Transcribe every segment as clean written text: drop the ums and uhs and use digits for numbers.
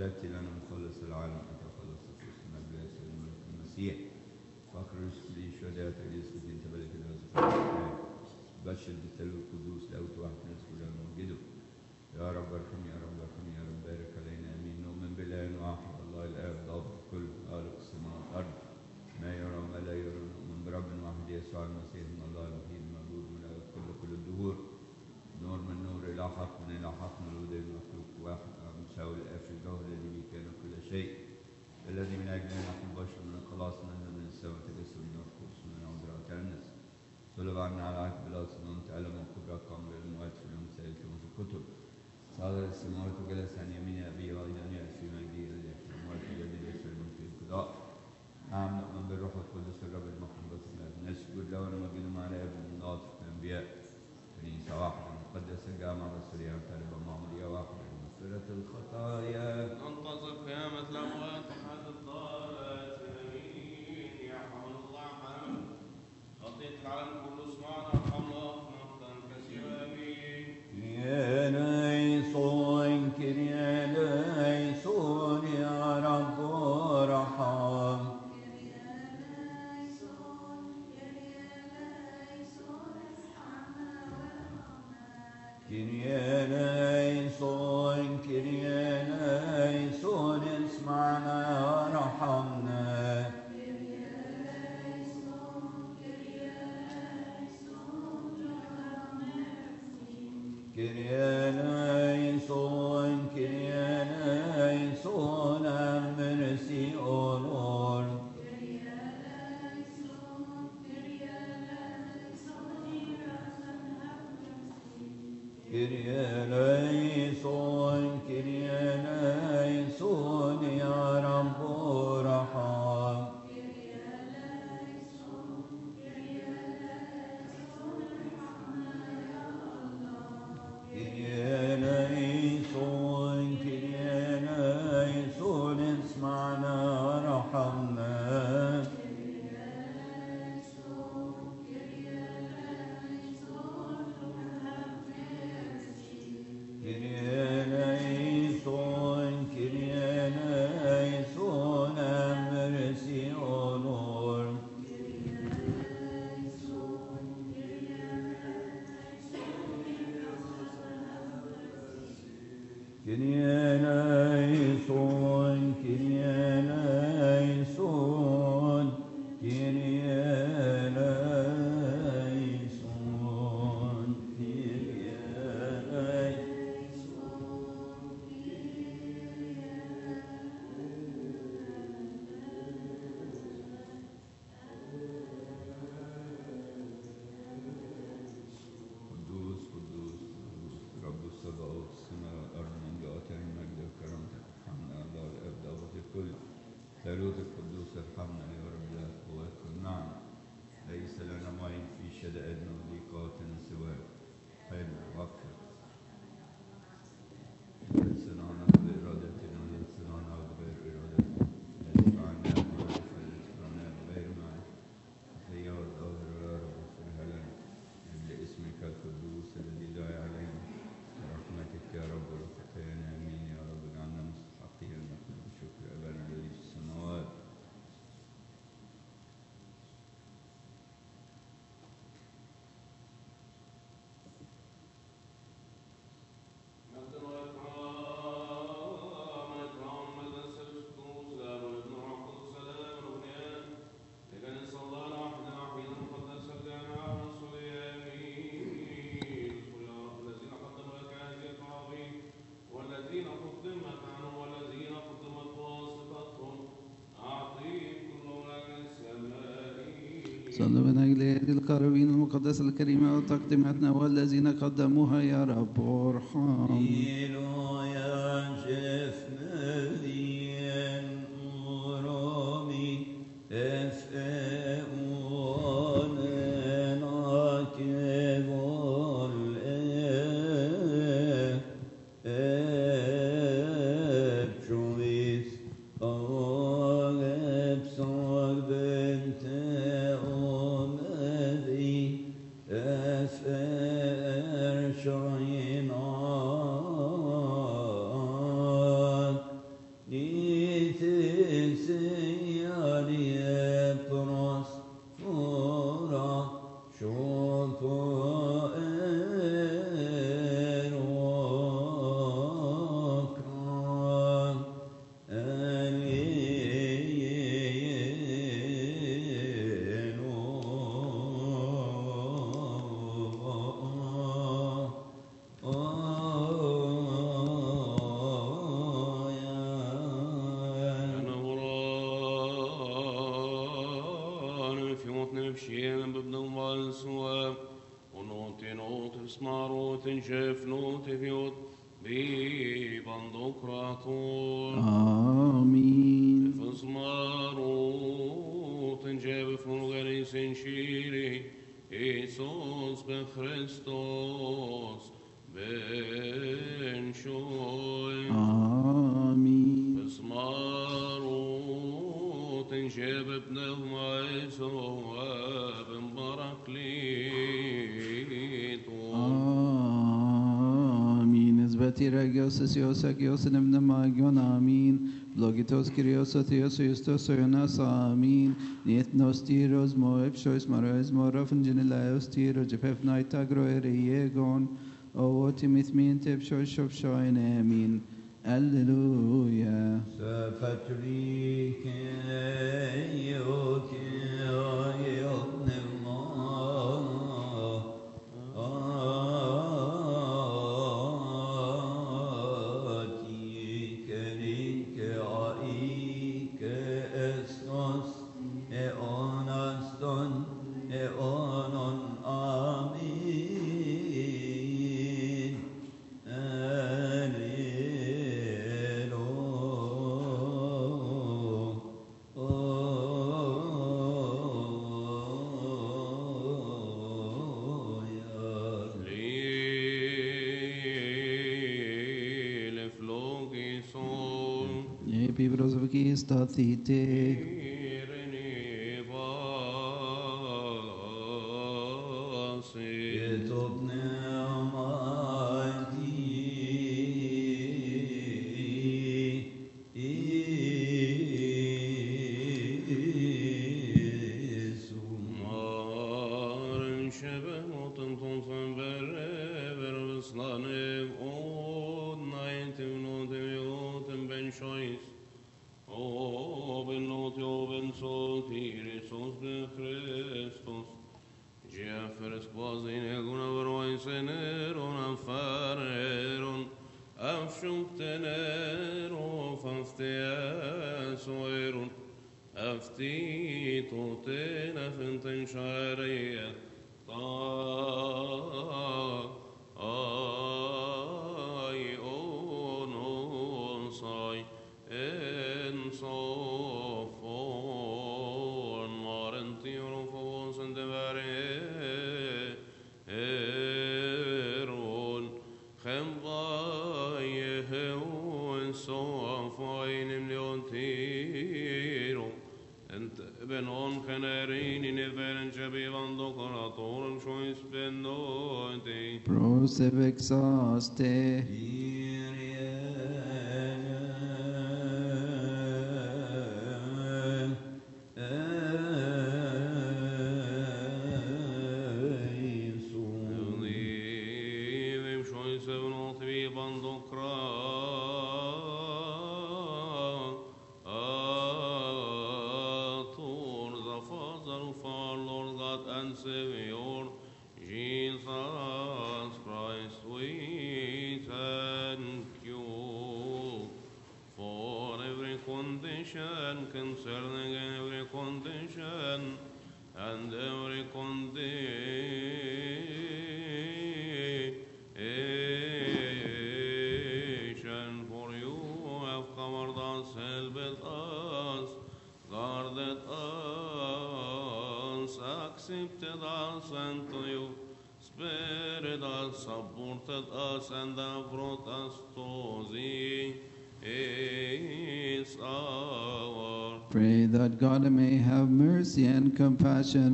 ملكت لنا مخلص العالم حتى خلص نفوسنا بلاس المسيح فاخرج لي شهداء تجلس في انت ملك الناس بشر بالتلو القدوس لأوت واحد ناس كلها نوجده يا رب ارحم يا رب ارحم يا رب بارك علينا امين نؤمن بالله واحد الله الاب ضابط كل خالق السماء والارض ما يرى وما لا يرى نؤمن برب واحد يسوع المسيح من الله الوحيد المولود من كل الدهور نور من نور الى حق من الى حق مولود المخلوق واحد مساوي الاب في الجوهر الذي به كان كل شيء الذي من اجلنا نحن البشر من الخلاص نزل من السماء تجسد من القدس من عذراء تأنس صلب عنا على عهد بلاطس نمت ألم وكبرى قام بالموت في اليوم الثالث كما في الكتب صعد السماوات وجلس عن يمين أبيه وأيضا يأتي في مجده الأموات الذي ليس له في القضاء نعم نؤمن بالروح القدس الرب المقدس نسجد له ونمجد مع الآب الناطق الأنبياء كنيسة واحدة مقدسة الجامعة الرسولية طالبة معمودية واحدة مغفرة الخطايا ننتظر قيامة الأموات وحد الضالات آمين يا حمل الله حمل خطية العالم كله اسمعنا ارحمنا نقطا كثيرا آمين يا ليسون كريا ليسون يا رب ارحم كريا ليسون اسمعنا وارحمنا كريا ليسون have mercy O Lord Kyrie eleison ya Rabbu raham Kyrie eleison اسمعنا ورحمنا ثالوث القدوس ارحمنا يا رب لا قوات والنعم ليس لنا معين في شدائدنا وضيقاتنا سواك حل واغفر صنعنا بإرادتنا ولا صنعنا بغير إرادتنا لا تفعلنا بمعرفة لا تفعلنا بغير معرفة خفية والظاهر يا رب اغفرها لنا لاسمك القدوس الذي دعا علينا برحمتك يا رب وخطايانا آمين يا رب اجعلنا مستحقين نقول بشكر أبانا الذي في السماوات صلوا من أجل هذه القرابين المقدسة الكريمة وتقديماتنا والذين قدموها يا رب ارحم. شف نوتفيوت ببندقراطور آمين. فزمارot جاب فنغري سنشيري إيسوس بخريستوس بن شوي آمين. فزمارot جاب بنوما إيسو بن براكليتو آمين. إزباتي راجيوس سيوس أجيوس نبن ماجون آمين. Logitos Kyrios Theos Justos Ionas Amin. Nietnos Tiros Moepshois Marais Morofn Genilaos Tiro Jepef Naitagro Eriegon. O Timithmin Tepshois Shopshoin Amin. Alleluia. سفتريك يوك Pibros of Kistathite. Prosevexaste. Concerning every condition and every condition, for you have covered us, helped us, guarded us, accepted us, and to you spared us, supported us, and have brought us to thee. Is our. Pray that God may have mercy and compassion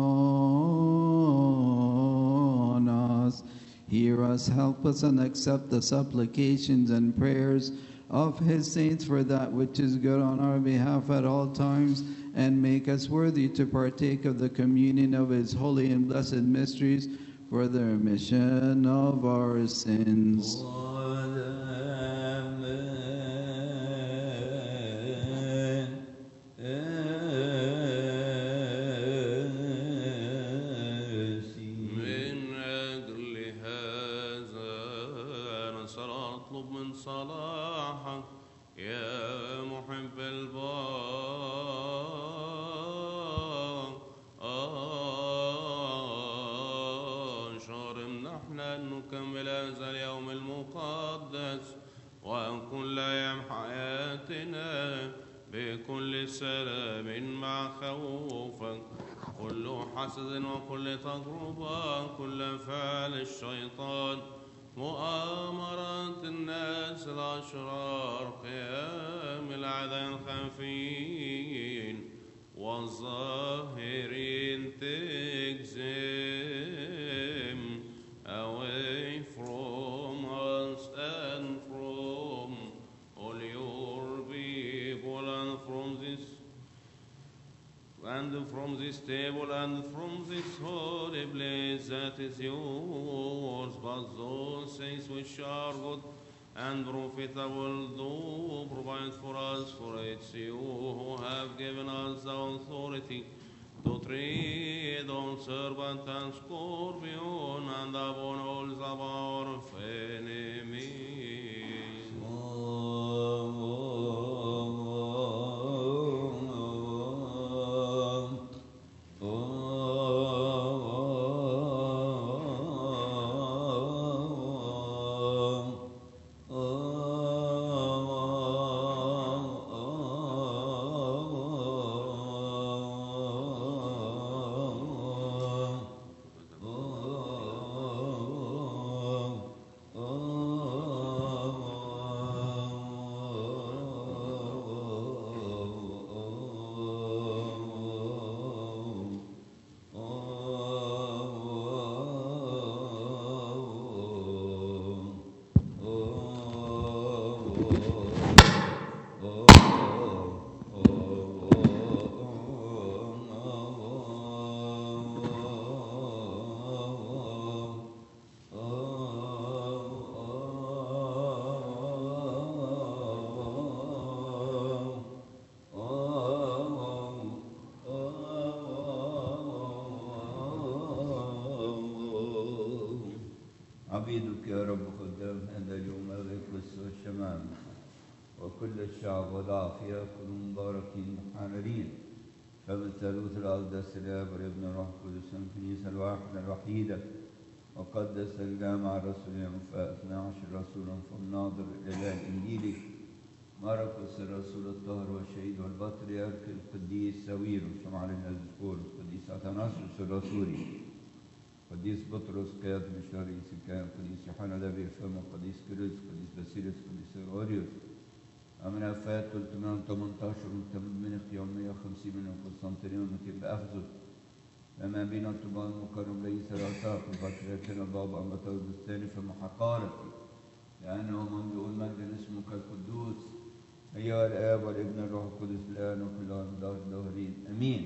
on us. Hear us, help us, and accept the supplications and prayers of his saints for that which is good on our behalf at all times, and make us worthy to partake of the communion of his holy and blessed mysteries for the remission of our sins. صلاحك يا محب البشر نحن نكمل هذا اليوم المقدس وكل أيام حياتنا بكل سلام مع خوفك، كل حسد وكل تجربة، كل فعل الشيطان، مؤامرة الناس الأشرار، قيام الأعداء الخفيين والظاهرين تجزم away from us and from all your people and from this table and from this holy place that is yours, but those things which are good and profitable do provide for us, for it's you who have given us the authority to tread on serpent and scorpion and upon all of our enemies. عبيدك يا رب خدام هذا اليوم القدس والشمال وكل الشعب والعافية كلهم مباركين محمدين فبالثالوث الأقدس الآب والابن والروح القدس الكنيسة الواحدة الوحيدة وقدس الجامع الرسولية وفاء 12 رسولا فالناظر الإله الإنجيلي مرقس الرسول الطاهر والشهيد والبطريرك القديس ساوير وشمعان الأزفور القديس أثناسيوس الرسولي قديس بطرس قيادة مشوار رئيس الكهنة قديس يوحنا نبي الفم قديس كيرلس قديس باسيليوس قديس غريغوريوس ومن أفات 318 من يوم 150 من قسطنطينية ومتين بأفسس لما بين الطبان المقرب ليس رأساق وبطريركنا بابا أمبطاوس الثاني في محقارتي لأنه من يقول مجد اسمك القدوس أيها الآب والابن الروح القدس الآن وكل دار الدهرين آمين.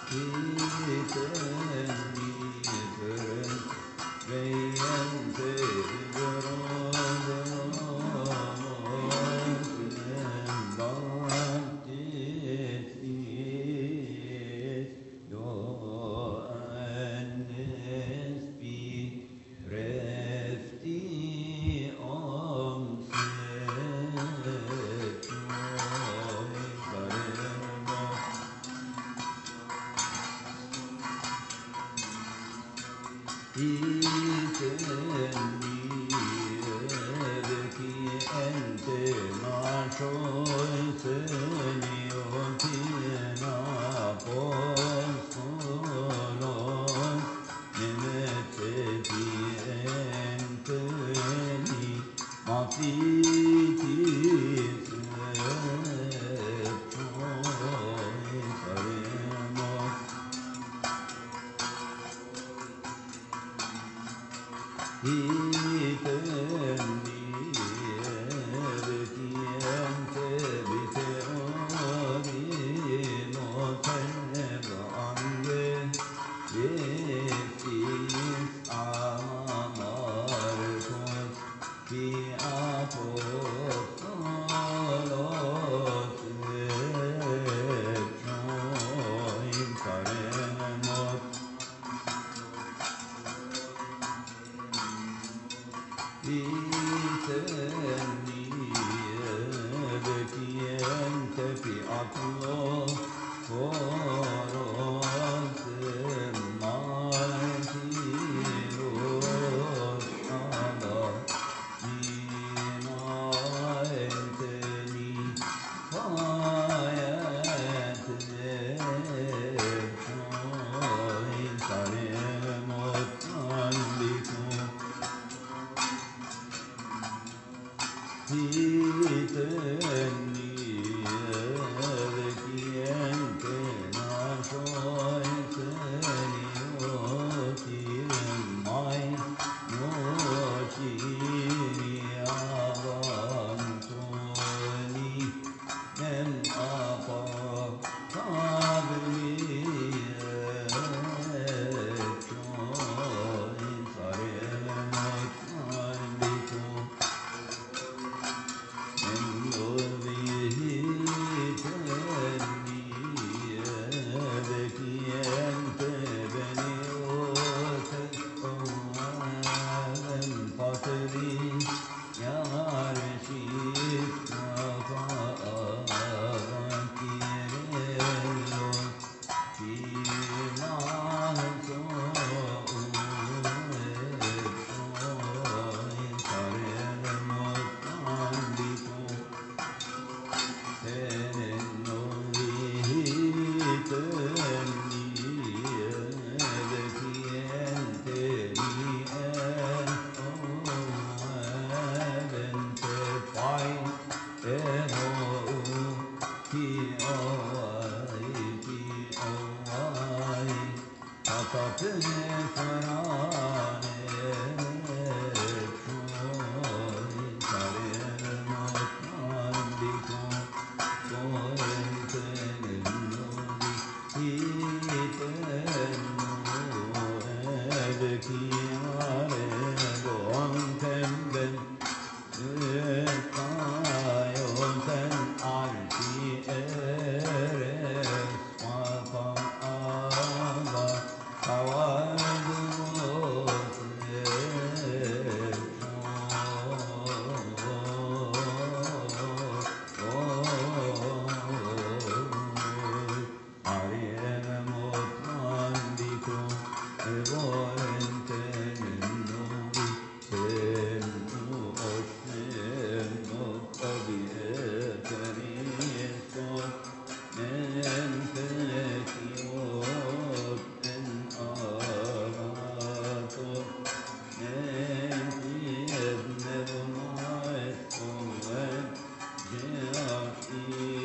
Yeah.